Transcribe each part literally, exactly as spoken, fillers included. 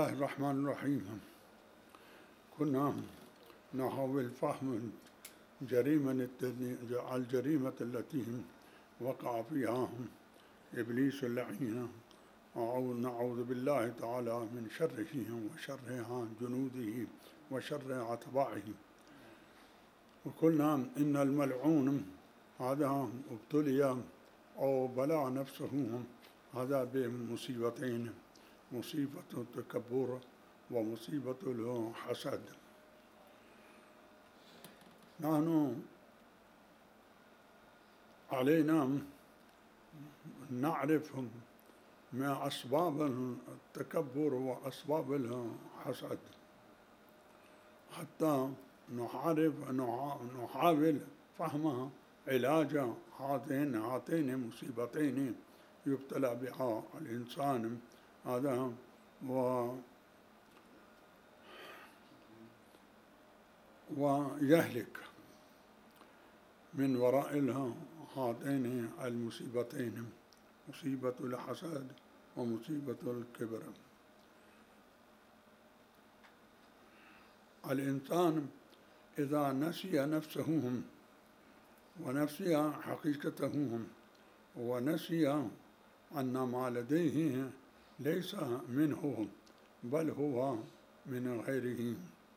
الله الرحمن الرحيم. كنا نحاول فهم جريمة الجريمة التي وقع فيها إبليس اللعين، نعوذ بالله تعالى من شره وشر جنوده وشر أتباعه. وقلنا إن الملعون هذا ابتلي أو بلع نفسه هذا بمصيبتين: مصيبة التكبر ومصيبة الحسد. نحن علينا نعرف ما أسباب التكبر وأسباب الحسد حتى نعرف نحاول فهم علاج هاتين هاتين المصيبتين يبتلى بها الإنسان هذا و ويهلك من وراء هاتين المصيبتين: مصيبة الحسد ومصيبة الكبر. الإنسان إذا نسي نفسه ونسي حقيقته ونسي أن ما لديه ليس منه بل هو من غيره،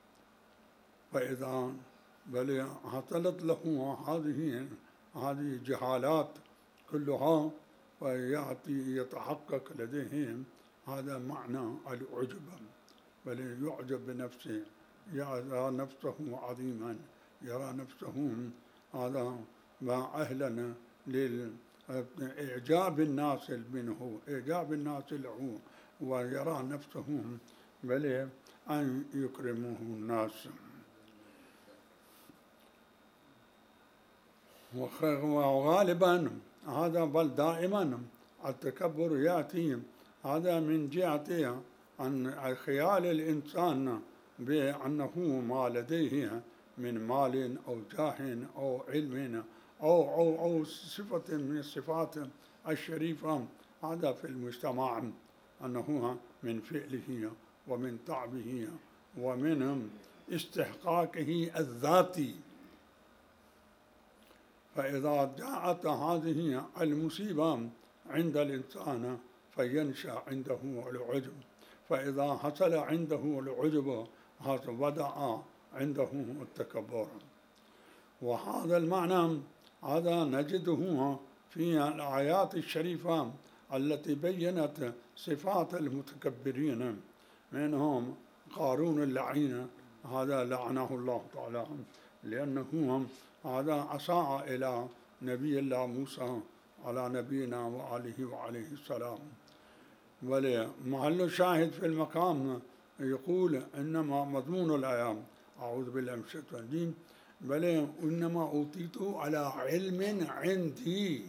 فإذا بل حصلت له هذه هذه جهالات كلها فيأتي يتحقق لديه هذا معنى العجب، بل يعجب بنفسه، يرى نفسه عظيما، يرى نفسه هذا ما أهلا لإعجاب الناس منه، إعجاب الناس له، ويرى نفسه بل أن يكرمه الناس. وغالبا هذا بل دائما التكبر يأتي هذا من جهة عن خيال الإنسان بأنه ما لديه من مال أو جاه أو علم أو أو أو صفة من الصفات الشريفة هذا في المجتمع، أنه من فعله ومن تعبه ومن استحقاقه الذاتي. فإذا جاءت هذه المصيبة عند الإنسان فينشأ عنده العجب، فإذا حصل عنده العجب بدأ عنده التكبر. وهذا المعنى هذا نجده في الآيات الشريفة التي بيّنت صفات المتكبرين، منهم قارون اللعين، هذا لعنه الله تعالى لأنه هذا أساء إلى نبي الله موسى على نبينا وآله وعليه السلام. ولمحل الشاهد في المقام يقول إنما مضمون الآيات أعوذ بالله من الشيطان الرجيم بل إنما أوتيت على علم عندي،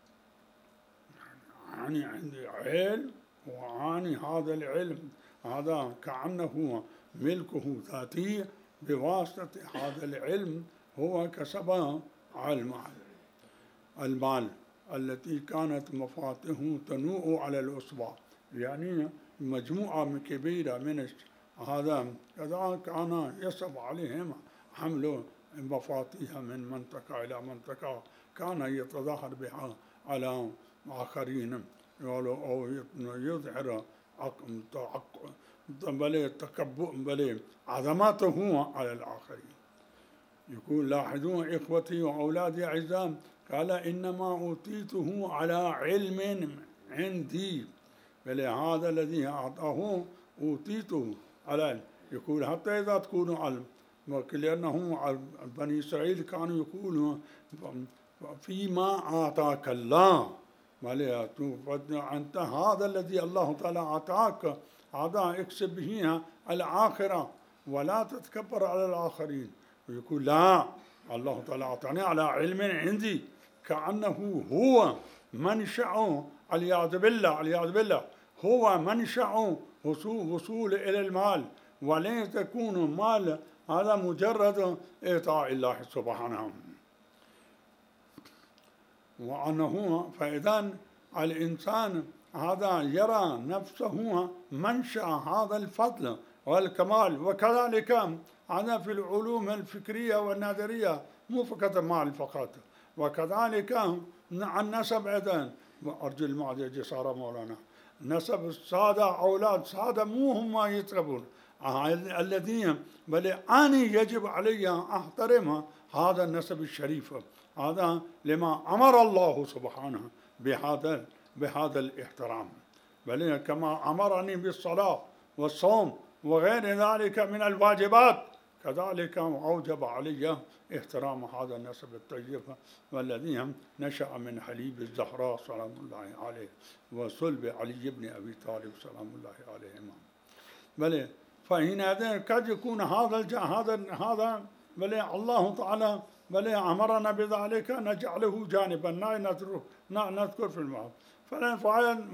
يعني عندي علم، وعني هذا العلم هذا كأنه ملكه ذاتي بواسطة هذا العلم هو كسب المال المال التي كانت مفاتيحه تنوء على الأصبع، يعني مجموعة كبيرة من هذا كذا كان يصعب عليهم حمل مفاتيح من منطقة إلى منطقة، كان يتظاهر بها على آخرين أو يظهر بل تكبر بل عظمته على الآخرين. يقول لاحظوا إخوتي وأولادي أعزاء، قال إنما أوتيته على علم عندي، بل هذا الذي أعطاه أوتيته على، يقول حتى إذا تكونوا علم، لأنه بني إسرائيل كانوا يقولوا فيما أعطاك الله، أنت هذا الذي الله تعالى أعطاك هذا اكسب به الآخرة ولا تتكبر على الآخرين. ويقول لا، الله تعالى أعطاني على علم عندي، كأنه هو منشأ العياذ بالله العياذ بالله هو منشأ وصول إلى المال، ولن تكون المال هذا مجرد إعطاء الله سبحانه. وأنه فإذا الإنسان هذا يرى نفسه منشأ هذا الفضل والكمال. وكذلك هذا في العلوم الفكرية والنظرية، مو فقط مال فقط. وكذلك النسب أيضا، أرجو المعذرة جسارة مولانا، نسب السادة أولاد سادة مو هم يطلبون الذين، بل أنا يجب علي أن أحترم هذا النسب الشريف، هذا لما أمر الله سبحانه بهذا بهذا الاحترام، بل كما أمرني بالصلاة والصوم وغير ذلك من الواجبات، كذلك أوجب علي احترام هذا النسب الطيب والذي نشأ من حليب الزهراء سلام الله عليه وصلب علي بن أبي طالب سلام الله عليهما. بل فهنا قد يكون هذا هذا هذا بل الله تعالى بل أمرنا بذلك نجعله جانبا لا نذكره نذكر في المعاد. فعلا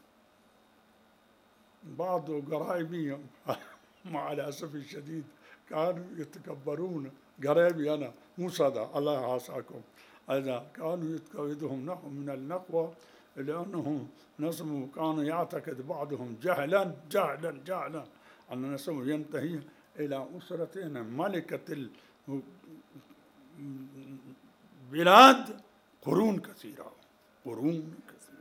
بعض قرايبي مع الأسف الشديد كانوا يتكبرون، قرايبي أنا مو صدى الله يعافاكم، أيضا كانوا يتكودهم نوع من النقوة، لأنهم نسموا كانوا يعتقد بعضهم جهلا جهلا جهلا أن نسمه ينتهي إلى أسرتين ملكة البلاد قرون كثيرة قرون كثيرة.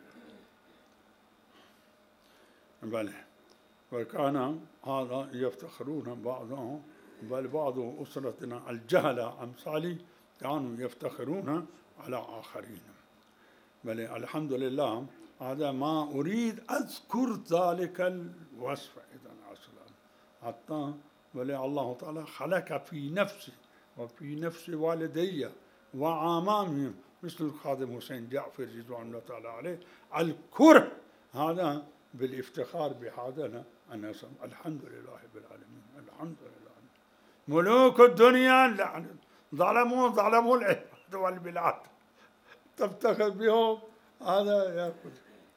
بل وكان هذا يفتخرون بعضهم، بل بعض أسرتنا الجهلة أمثالي كانوا يفتخرون على آخرين. بل الحمد لله هذا ما أريد أذكر ذلك الوصف إذا أصلا حتى بل الله تعالى خلق في نفسي وفي نفس والدي وعمامي مثل الخادم حسين جعفر رضوان الله تعالى عليه الكره هذا بالافتخار بهذا النسب. الحمد لله رب العالمين، الحمد لله. ملوك الدنيا ظلموا ظلموا العباد والبلاد، تفتخر بهم هذا يأخذ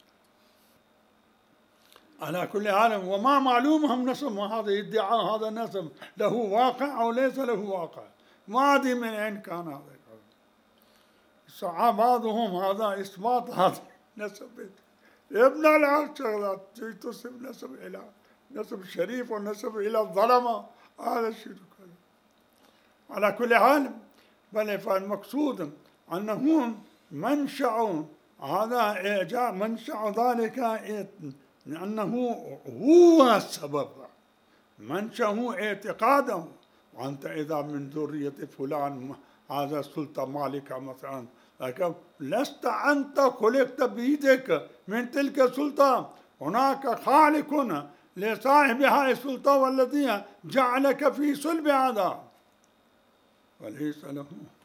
على كل حال. وما معلومهم نسب هذا ادعاء هذا النسب له واقع أو ليس له واقع، ما أدري من أين كان هذا. سعى بعضهم هذا إثبات هذا نسب ابن العرش شغلات تنسب نسب إلى نسب شريف ونسب إلى الظلمة، هذا الشيء على كل حال. بل فالمقصود أنه منشأ هذا جاء منشأ ذلك لأنه هو السبب، منشأه اعتقاده. وأنت إذا من ذرية فلان هذا سلطة مالك مثلا، لكن لست أنت خلقت بيدك من تلك السلطة، هناك خالق لصاحب هذه السلطة والذي جعلك في صلب هذا وليس له.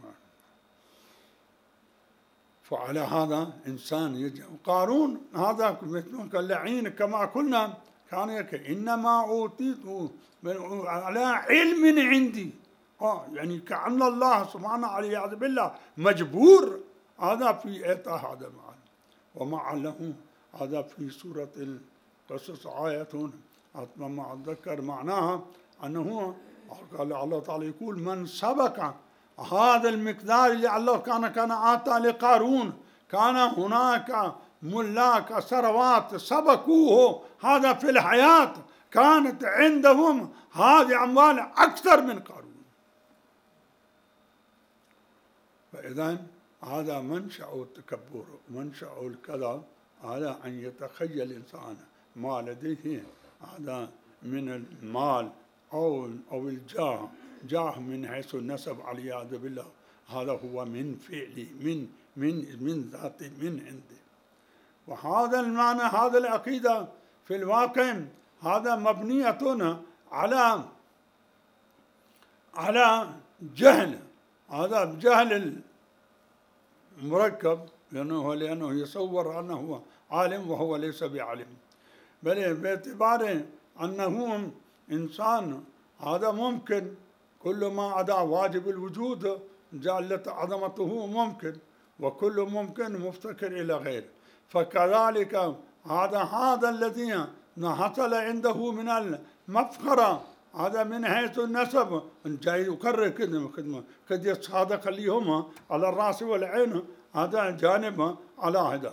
فعلى هذا إنسان يجب. قارون هذا مثل اللعين كما قلنا كان يكي إنما أوتيته على علم عندي، آه يعني كأن الله سبحانه والعياذ بالله مجبور هذا في إعطاء هذا المعنى. ومع له هذا في سورة القصص آية ما أتذكر معناها أنه قال الله تعالى يقول من سبق هذا المقدار اللي الله كان كان آتى لقارون، كان هناك ملاك ثروات سبقوه هذا في الحياة، كانت عندهم هذه أموال أكثر من قارون. فإذا هذا منشأ التكبر، منشأ الكذا، هذا أن يتخيل الإنسان ما لديه هذا من المال أو أو الجاه، جاه من حيث النسب والعياذ بالله، هذا هو من فعله من من من ذاته من عنده. وهذا المعنى هذا العقيدة في الواقع هذا مبنية على على جهل، هذا جهل مركب، لأنه لأنه يصور أنه عالم وهو ليس بعالم، بل باعتبار أنه إنسان هذا ممكن كل ما عدا واجب الوجود جعلت عظمته ممكن، وكل ممكن مفتكر إلى غيره. فكذلك هذا هذا الذي حصل عنده من المفخرة هذا من حيث النسب جاي يكرر كلمة خدمة قد يتصادق اليوم على الرأس والعين، هذا جانب على هذا.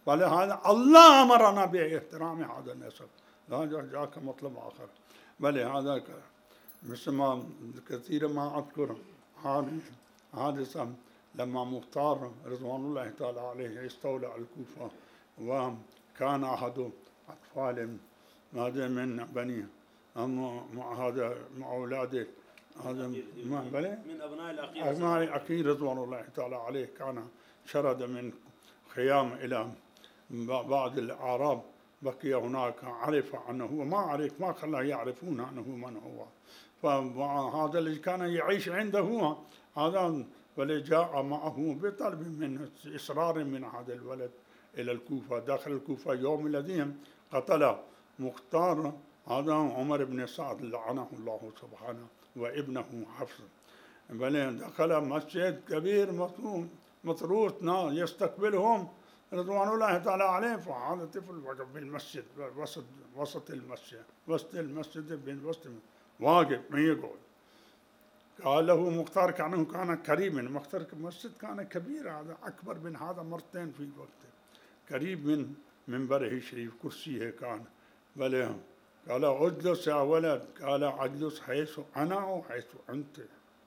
ولهذا الله أمرنا باحترام هذا النسب، لا جاك مطلب آخر. بل هذا مثل ما كثير ما أذكر هذه حادثة لما مختار رضوان الله تعالى عليه استولى على الكوفة، وكان أحد أطفال هذا من بني هذا مع أولاده هذا من أبناء الأخير أبناء الأخير رضوان الله تعالى عليه، كان شرد من خيام إلى بعض الأعراب، بقي هناك، عرف أنه ما عرف ما خلاه يعرفون أنه من هو. فهذا الذي كان يعيش عنده هذا ولجاء معه بطلب من إصرار من هذا الولد إلى الكوفة. دخل الكوفة يوم الذي قتل مختار هذا عمر بن سعد لعنه الله سبحانه وابنه حفص. بل دخل مسجد كبير مطروس يستقبلهم رضوان الله تعالى عليه، فهذا طفل وقف في المسجد وسط وسط المسجد وسط المسجد بين وسط واقف ما يقعد. قال له مختار كأنه كان قريب من مختار، المسجد كان كبير، هذا أكبر من هذا مرتين في وقته، قريب من منبره الشريف، كرسيه كان. بل قال اجلس يا ولد، قال اجلس حيث أنا أو حيث أنت.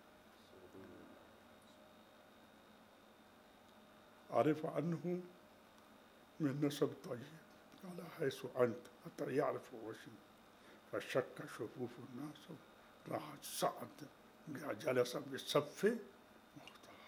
عرف أنه من نسب طيب، قال حيث أنت، حتى يعرف وشي. فشك شفوف الناس، راح صعد جلس بالصف مختار.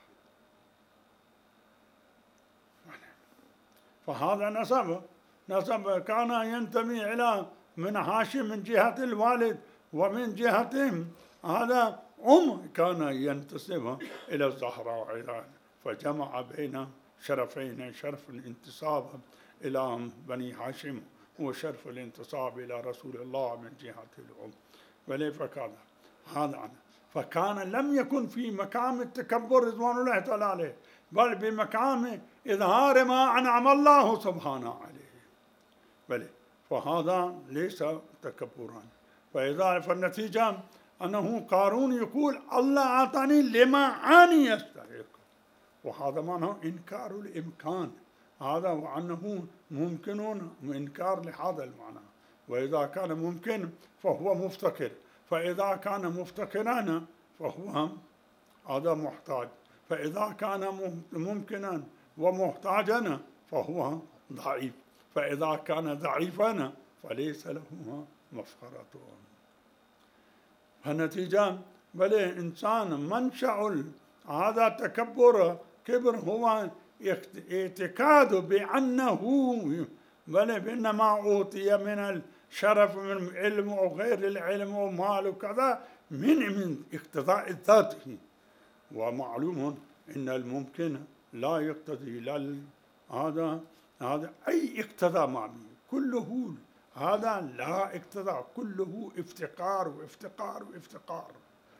فهذا نسب نسب كان ينتمي إلى من هاشم من جهة الوالد، ومن جهة هذا أم كان ينتسب إلى الزهراء عيران، فجمع بين شرفين، شرف الانتساب إلى بني هاشم وشرف الانتساب إلى رسول الله من جهة الأم. وليه فكان هذا عنه. فكان لم يكن في مقام التكبر رضوان الله تعالى عليه، بل بمقام إظهار ما أنعم الله سبحانه عليه. بل فهذا ليس تكبرا. فإذا فالنتيجة أنه قارون يقول الله أعطاني لما أنا يستحق، وهذا معناه إنكار الإمكان، هذا وأنه ممكن إنكار لهذا المعنى. وإذا كان ممكن فهو مفتقر، فإذا كان مفتقرا فهو هذا محتاج، فإذا كان ممكنا ومحتاجا فهو ضعيف، فإذا كان ضعيفا فليس له مفخرة. فالنتيجة بل إنسان منشأ هذا تكبر كبر هو اعتقاد بأنه بل بأنما أوتي من الشرف من علم أو غير العلم ومال وكذا من من اقتضاء ذاته. ومعلوم أن الممكن لا يقتضي لا هذا هذا أي اقتضاء معنوي، كله هذا لا اقتضاء، كله افتقار وافتقار وافتقار.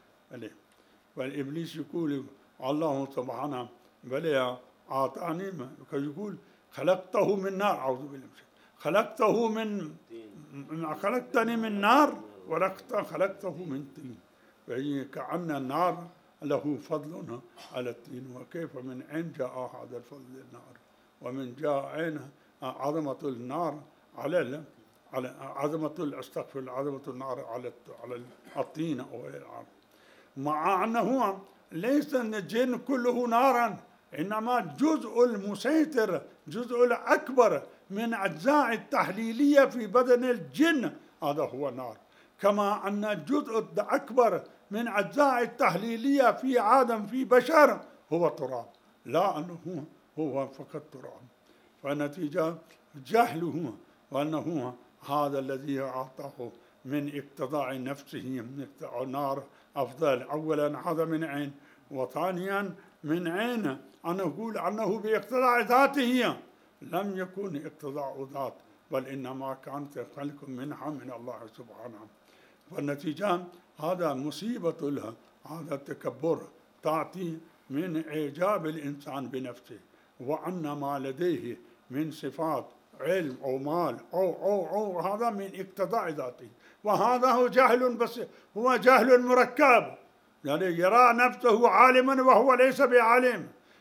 والإبليس يقول الله سبحانه بل أعطاني، يقول خلقته من نار، أعوذ بالله، خلقته من خلقتني من نار وخلقته من طين. فهي كأن النار له فضل على الطين، وكيف من أين جاء هذا الفضل للنار، ومن جاء أين عظمة النار على على عظمة الاستغفر عظمة النار على على الطين أو الأرض، مع أنه ليس الجن كله نارا، إنما جزء المسيطر، جزء الأكبر من أجزاء التحليلية في بدن الجن هذا هو نار، كما أن الجزء الأكبر من أجزاء التحليلية في آدم في بشر هو تراب، لا أنه هو فقط تراب. فالنتيجة جهله، وأنه هذا الذي أعطاه من اقتضاء نفسه من اقتضاء النار أفضل. أولا هذا من عين، وثانيا من عين أن نقول أنه باقتضاء ذاته لم يكن اقتضاء ذات، بل إنما كانت خلق منها من الله سبحانه. والنتيجة هذا مصيبة له، هذا التكبر تأتي من إعجاب الإنسان بنفسه، وأن ما لديه من صفات علم أو مال أو أو أو هذا من اقتضاء ذاته، وهذا هو جهل، بس هو جهل مركب، يعني يرى نفسه عالما وهو ليس بعالم،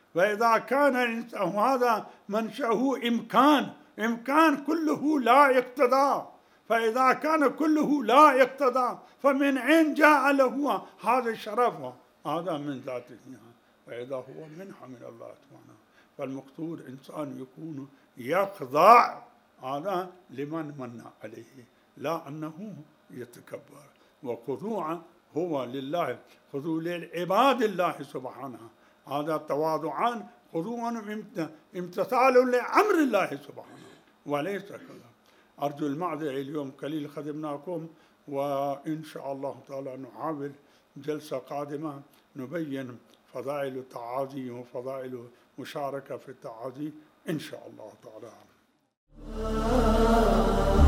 فإذا كان هذا منشأه إمكان، إمكان كله لا يقتضى، فإذا كان كله لا يقتضى فمن أين جاء له هذا الشرف؟ هذا من ذاته، فإذا هو منحة من الله سبحانه. فالمقصود إنسان يكون يخضع هذا لمن من عليه، لا أنه يتكبر. وخضوع هو لله، خضوع للعباد الله سبحانه، هذا تواضعان، خضوع امتثال لأمر الله سبحانه وليس كذا. أرجو المعذرة، اليوم قليل خدمناكم، وإن شاء الله تعالى نحاول جلسة قادمة نبين فضائل التعازي وفضائل مشاركة في التعازي إن شاء الله تعالى.